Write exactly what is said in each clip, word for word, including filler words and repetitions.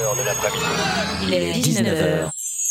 heures de l'après-midi. Il est dix-neuf heures.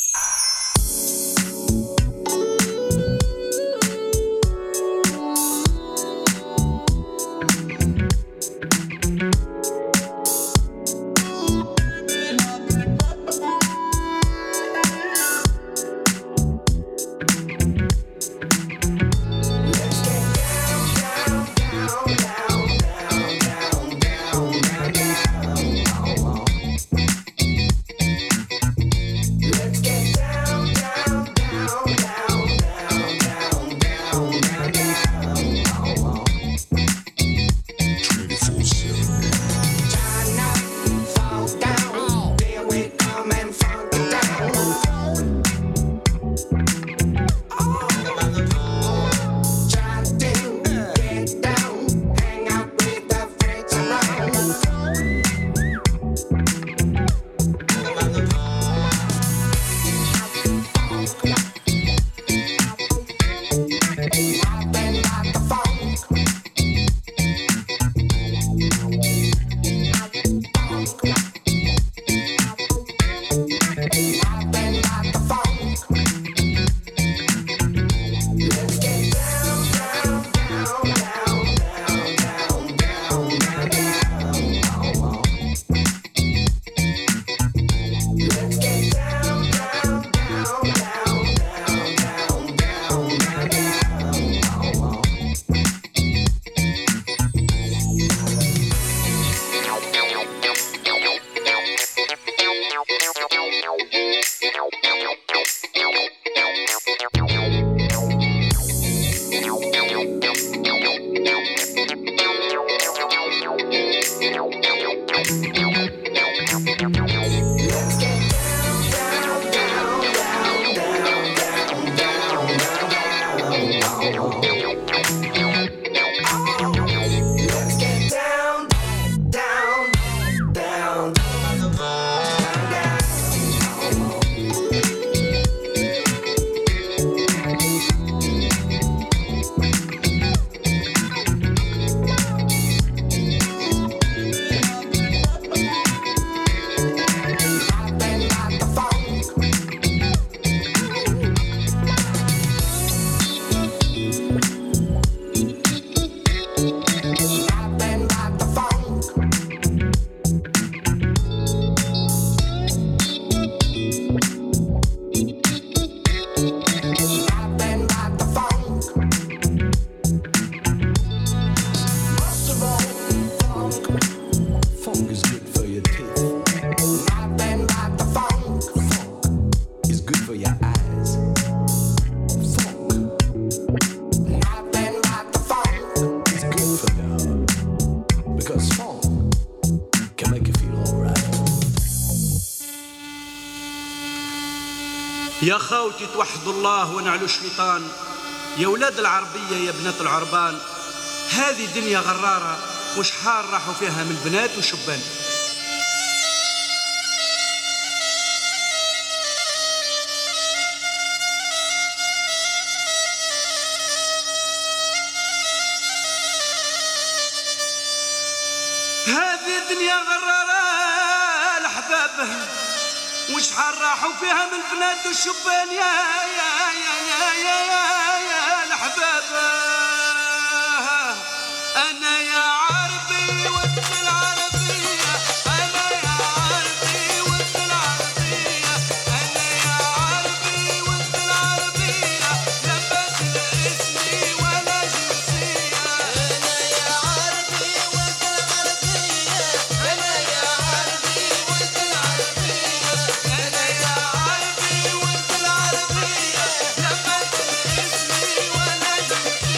يا خاوتي توحدوا الله ونعلوا الشيطان، يا ولاد العربية يا بنات العربان، هذه دنيا غرارة وشحال راحوا فيها من بنات وشبان. هذه دنيا غرارة الأحباب وشحال راحوا فيها من البنات والشبان، يا يا يا يا يا يا, يا الأحباب. أنا يا عربي وانت العربية، أنا يا عربي وانت العربية، أنا يا عربي وانت العربية، لا بدل اسمي ولا جنسية. أنا يا عربي وانت العربية، أنا يا عربي وانت العربية، أنا يا عربي وانت العربية، لا بدل اسمي ولا جنسية.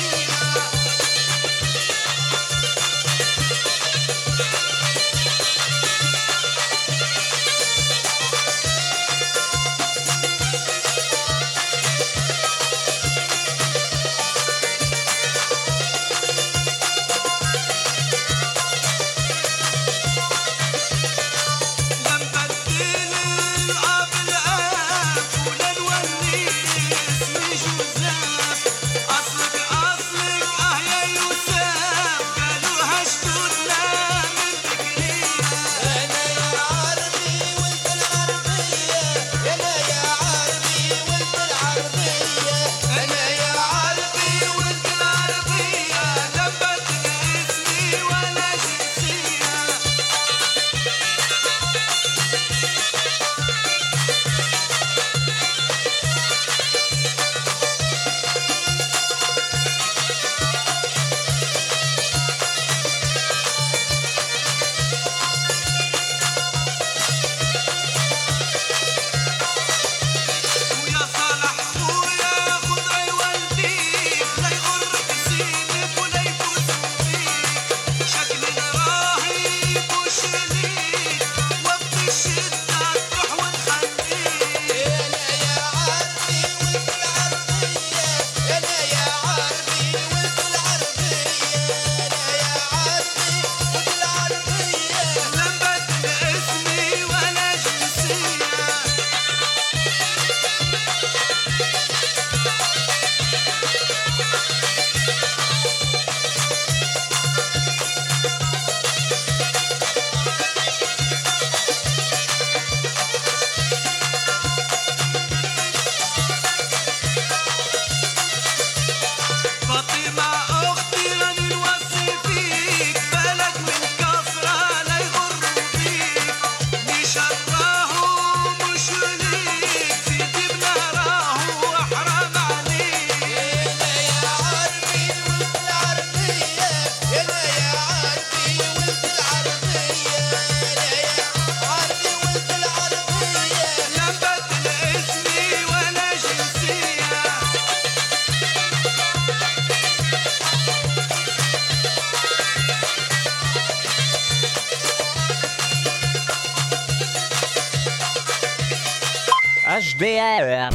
H D R.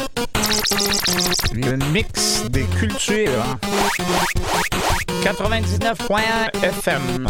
Le mix des cultures. quatre-vingt-dix-neuf point un F M.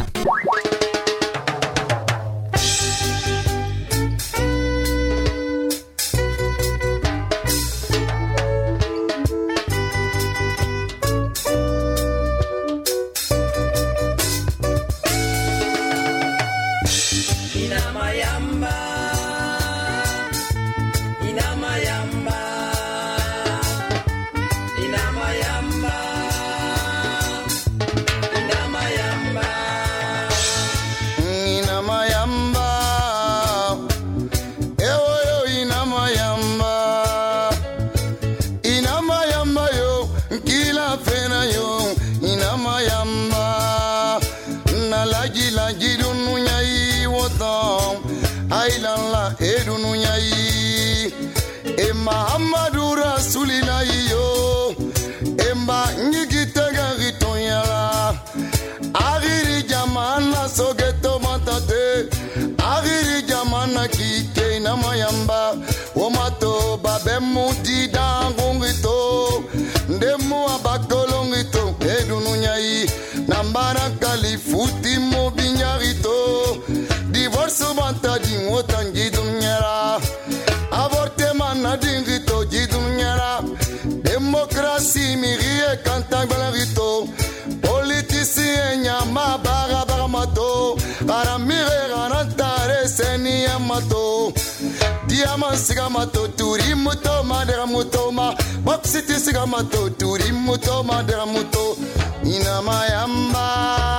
Sigamato turimuto maderamuto ma boxiti sigamato turimuto maderamuto inamayamba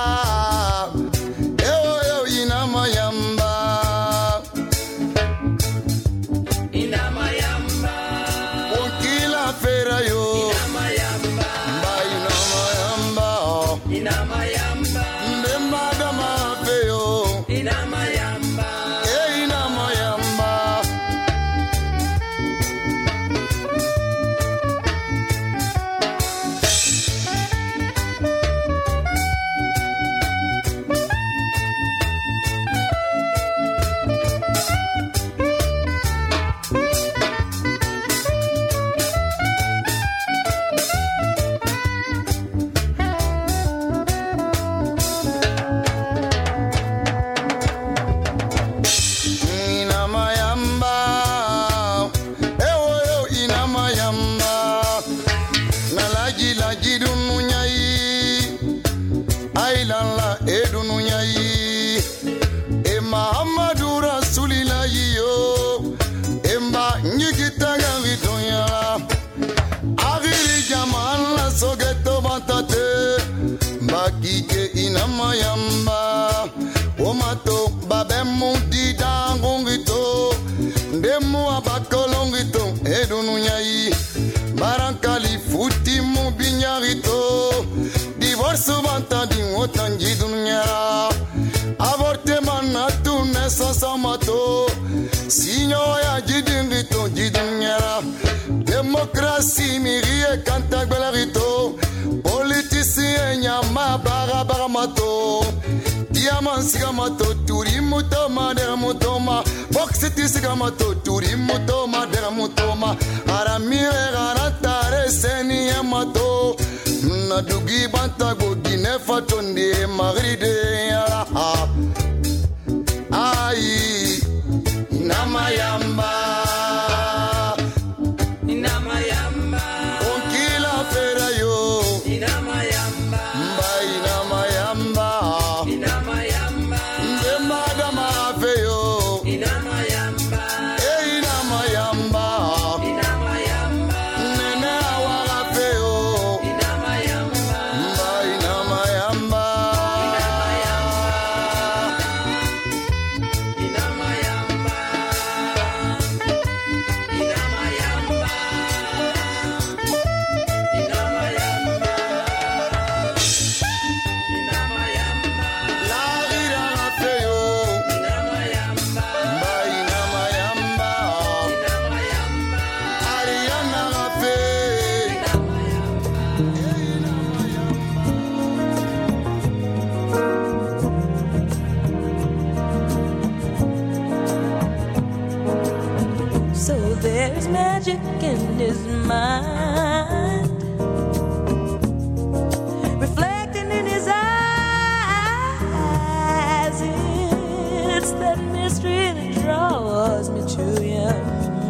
yo yo inamayamba inamayamba onkila fera yo inamayamba ba inamayamba inamayamba ndemada mafeyo inamayamba e inamayamba Inamayamba Omato babe mudi dangongito Demu abakolongito Edunu nyai Barankali futi mubinyarito Divorce banta di wotanji dunyara Avortement natu nesasa mato Sinyo ya jidingito jidunyara Demokrasi mirie kantagbelarito Politicien nyama bara bara mato Diamant sigamato turi muto madera mutoma Boxiti sigamato turi muto madera mutoma Aramire garantare seni yamato Nadugi banta godine fatondi magride yara Ai Inamayamba Inamayamba Onkila fera yo Inamayamba Mba inamayamba Inamayamba Ndemada mafeyo Inamayamba E inamayamba Inamayamba Nene awagafeyo Inamayamba Mba inamayamba Inamayamba Inamayamba there's magic in his mind, reflecting in his eyes. It's that mystery that draws me to him.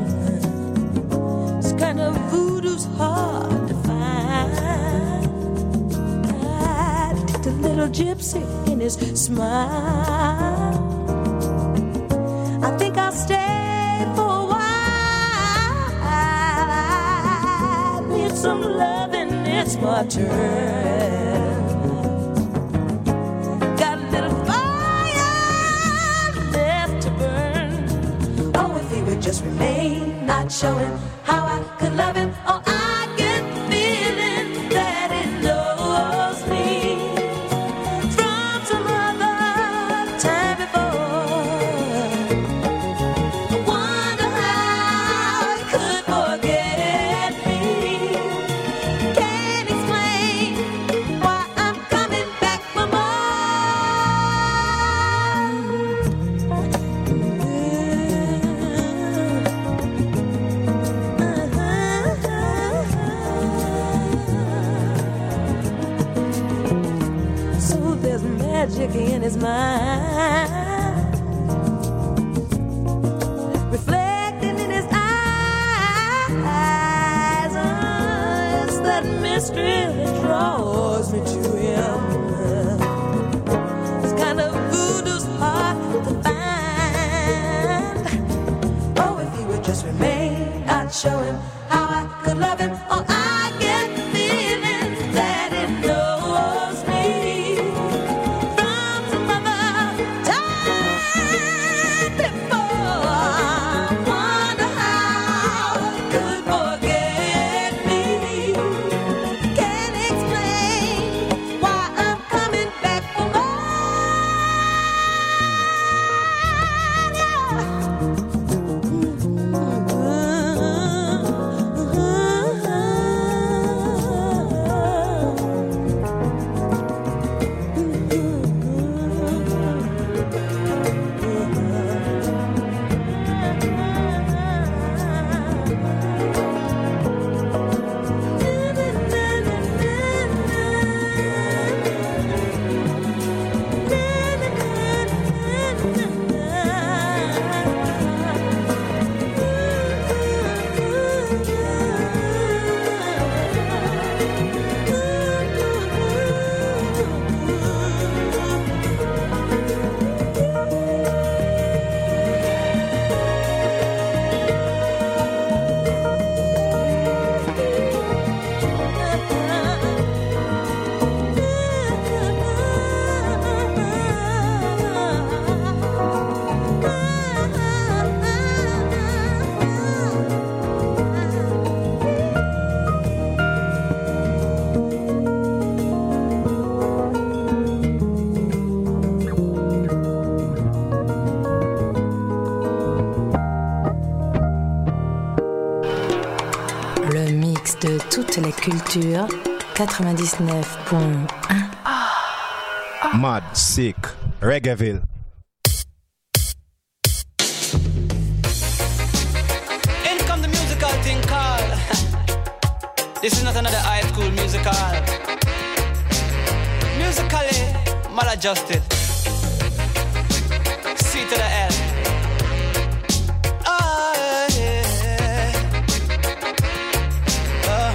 It's kind of voodoo's hard to find. I detect a little gypsy in his smile. I think I'll stay for a while. I need some loving, it's my turn. Got a little fire left to burn. Oh, if he would just remain, I'd show him how I could love him. Oh, I get the feeling that he knows me from some other time before. I wonder how he could forget me. Can't explain why I'm coming back for more. So there's magic in his mind, reflecting in his eyes. Oh, it's that mystery that draws me to him. It's kind of voodoo's hard to find. Oh, if he would just remain, I'd show him how I could love him. Oh, I get the feeling that he knows me from some other time before. I wonder how he could forget me. Can't explain why I'm coming back for Le mix de toutes les cultures, quatre-vingt-dix-neuf point un. Mad, sick, Reggaeville. In come the musical thing called. This is not another high school musical. Musically maladjusted. C to the L. Oh, yeah. Oh,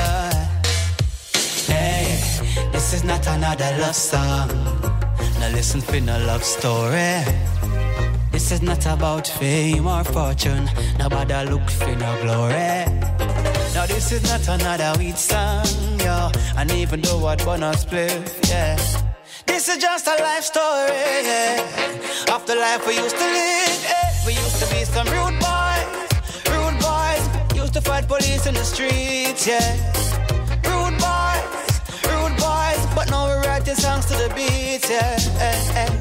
hey, this is not another love song. Now listen for no love story. This is not about fame or fortune. Nobody look for no glory. Now this is not another weed song, yo. And even though what bonus play, yeah. This is just a life story, yeah. Of the life we used to live, yeah. We used to be some rude boys, rude boys. Used to fight police in the streets, yeah. Rude boys, rude boys. But now we write the songs to the beat, yeah. Hey, hey.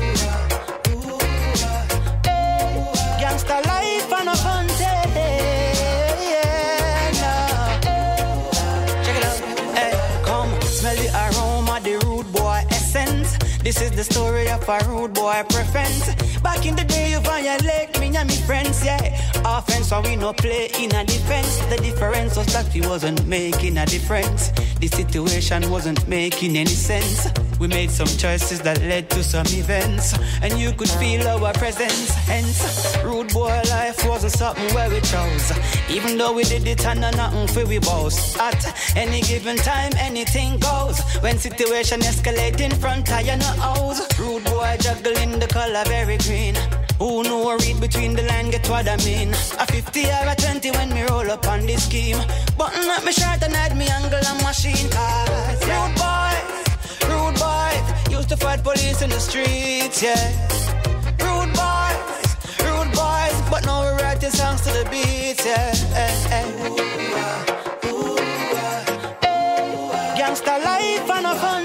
Gangsta life and a fun day, yeah, no. Check it out, hey, come smell the aroma, the rude boy essence. This is the story of a rude boy preference. Back in the day you violate me and me friends, yeah. offense, so we no play in a defense. The difference was that we wasn't making a difference. The situation wasn't making any sense. We made some choices that led to some events, and you could feel our presence. Hence, rude boy life wasn't something where we chose. Even though we did it and nothing for we boast. At any given time, anything goes. When situation escalate in front of you, no house. Rude boy juggling the color very green. Who know read between the line, get what I mean. A fifty or a twenty when me roll up on this scheme. Button up my shirt and hide me angle and machine. Cause rude boys, rude boys used to fight police in the streets, yeah. Rude boys, rude boys, but now we write the songs to the beats, yeah. Hey, hey. Ooh, ooh, hey. Gangsta life and a fun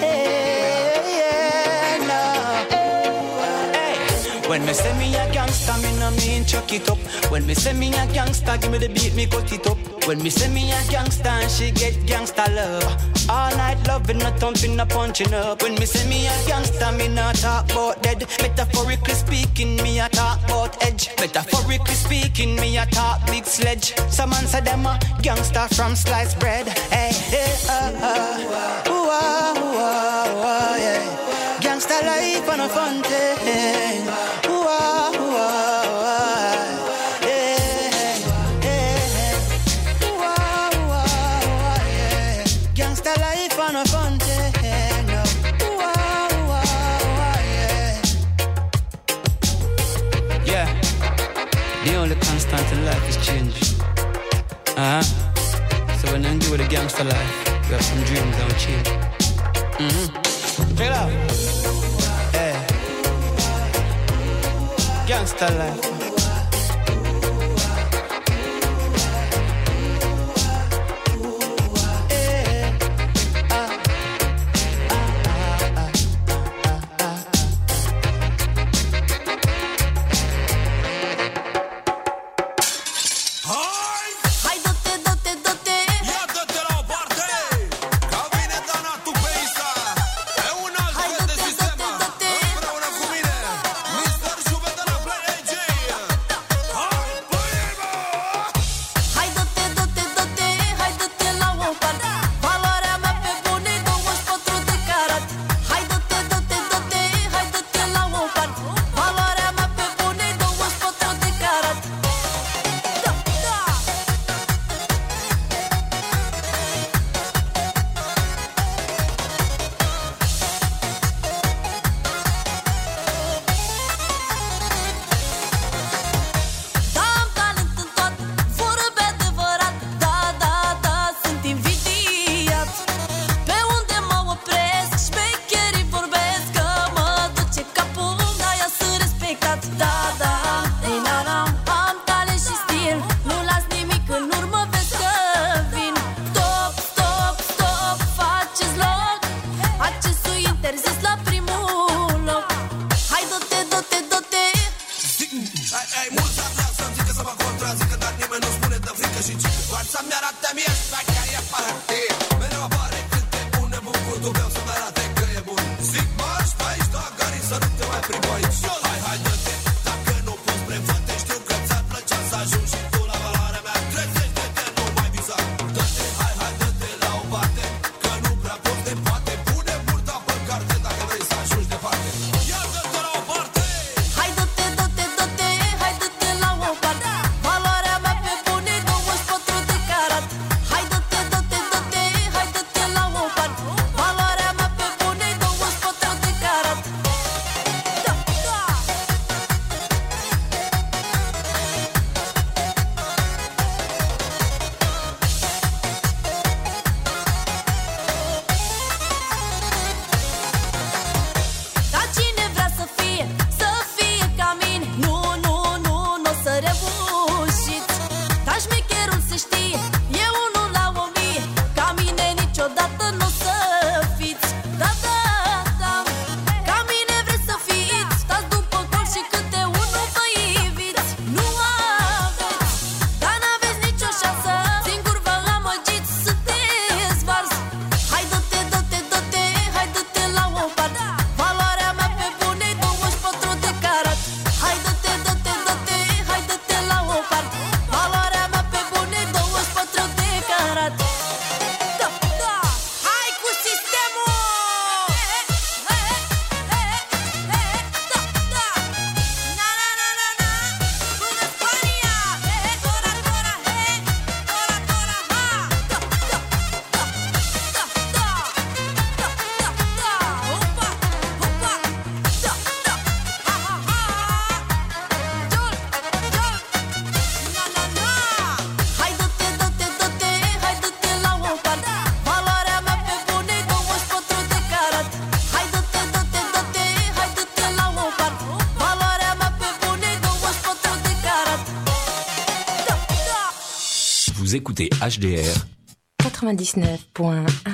when me say me a gangsta, me no mean chuck it up. When me say me a gangsta, give me the beat, me cut it up. When me say me a gangsta and she get gangsta love. All night loving, no thumping, no punching up. When me say me a gangsta, me not talk about dead. Metaphorically speaking, me a talk about edge. Metaphorically speaking, me a talk big sledge. Some man say them a gangsta from sliced bread. Hey, hey, uh, uh, ooh, ah, ooh, ah, ooh, ah, yeah. Gangsta life on a fun thing. Constant in life is change. Uh-huh. So when you do with a gangster life, you have some dreams don't change. Mm-hmm. Check it out. Hey. Gangster life. Hai dă-te, Vous écoutez H D R quatre-vingt-dix-neuf point un.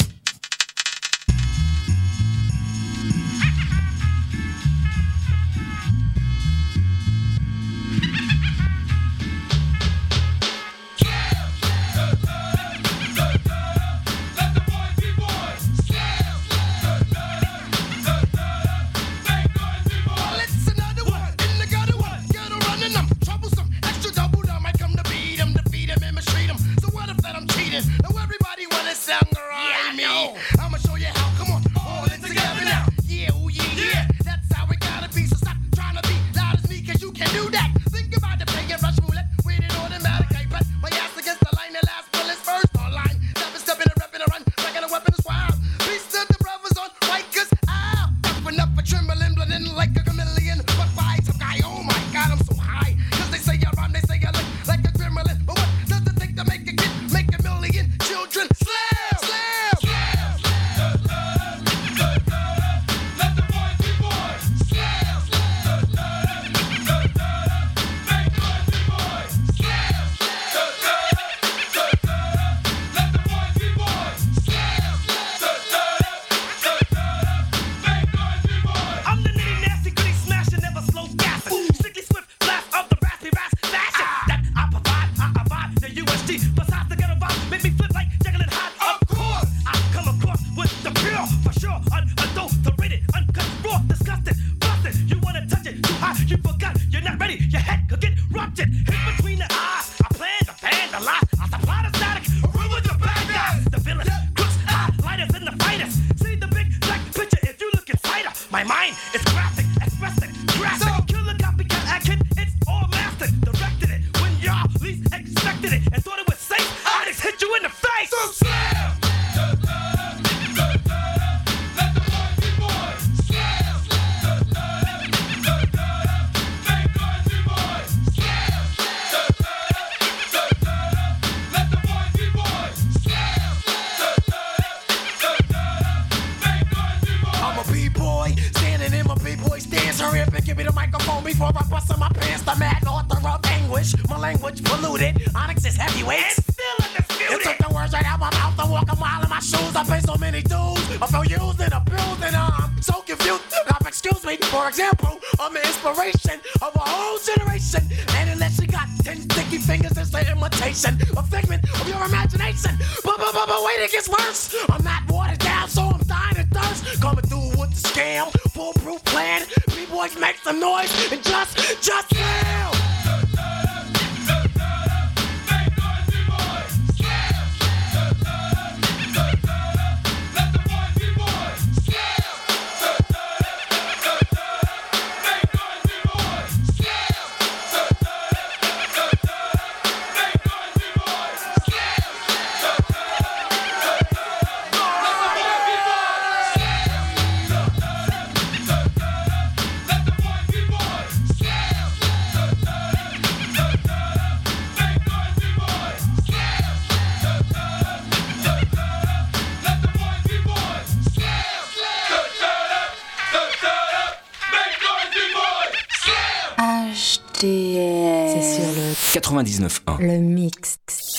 quatre-vingt-dix-neuf point un. Le mix.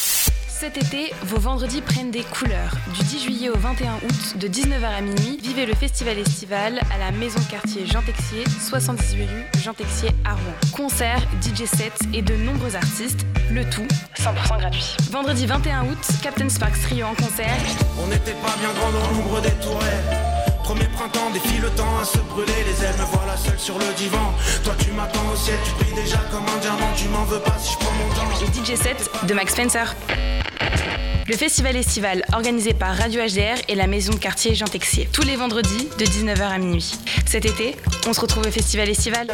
Cet été, vos vendredis prennent des couleurs. Du dix juillet au vingt et un août, de dix-neuf heures à minuit, vivez le festival estival à la maison de quartier Jean Texier, soixante-dix-huit rue Jean Texier à Rouen. Concerts, D J sets et de nombreux artistes, le tout cent pour cent gratuit. Vendredi vingt et un août, Captain Sparks Trio en concert. On n'était pas bien grand dans l'ombre des tourelles. Premier printemps, défie le temps à se brûler les ailes. Me voilà seul sur le divan. Toi tu m'attends au ciel, tu brilles déjà comme un diamant. Tu m'en veux pas si je prends mon temps. Et D J set de Max Spencer. Le festival estival organisé par Radio H D R et la maison de quartier Jean Texier. Tous les vendredis de dix-neuf heures à minuit. Cet été, on se retrouve au festival estival.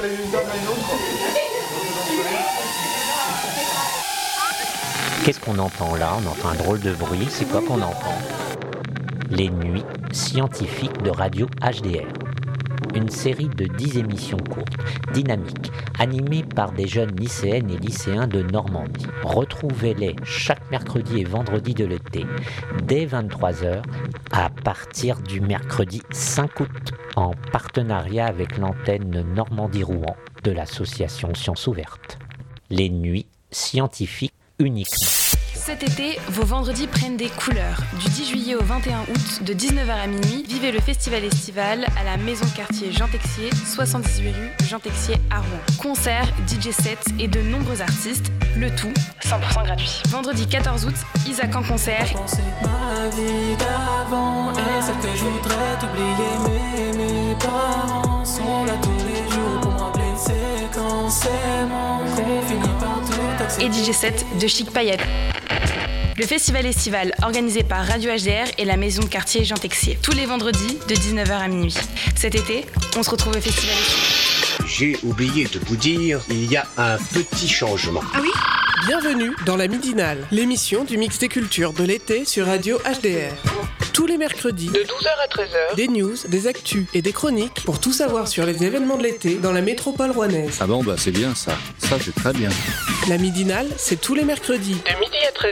Qu'est-ce qu'on entend là? On entend un drôle de bruit. C'est quoi qu'on entend? Les nuits scientifiques de Radio H D R. Une série de dix émissions courtes, dynamiques, animées par des jeunes lycéennes et lycéens de Normandie. Retrouvez-les chaque mercredi et vendredi de l'été, dès vingt-trois heures, à partir du mercredi cinq août, en partenariat avec l'antenne Normandie-Rouen de l'association Sciences Ouvertes. Les nuits scientifiques uniquement. Cet été, vos vendredis prennent des couleurs. Du dix juillet au vingt et un août, de dix-neuf heures à minuit, vivez le festival estival à la maison quartier Jean Texier, soixante-dix-huit rue Jean Texier à Rouen. Concerts, D J sets et de nombreux artistes, le tout cent pour cent gratuit. Vendredi quatorze août, Isaac en concert. Ma vie d'avant et celle que je voudrais t'oublier, mais mes parents sont là tous les jours pour me rappeler c'est quand c'est mon qu'on finit par tout accepter. Et D J set de Chic Payette. Le festival estival organisé par Radio H D R et la maison de quartier Jean Texier. Tous les vendredis de dix-neuf heures à minuit. Cet été, on se retrouve au festival estival. J'ai oublié de vous dire, il y a un petit changement. Ah oui ? Bienvenue dans la Midinale, l'émission du mix des cultures de l'été sur Radio H D R. Tous les mercredis, de douze heures à treize heures, des news, des actus et des chroniques pour tout savoir sur les événements de l'été dans la métropole rouennaise. Ah bon, bah c'est bien ça. Ça, c'est très bien. La Midinale, c'est tous les mercredis. De midi à treize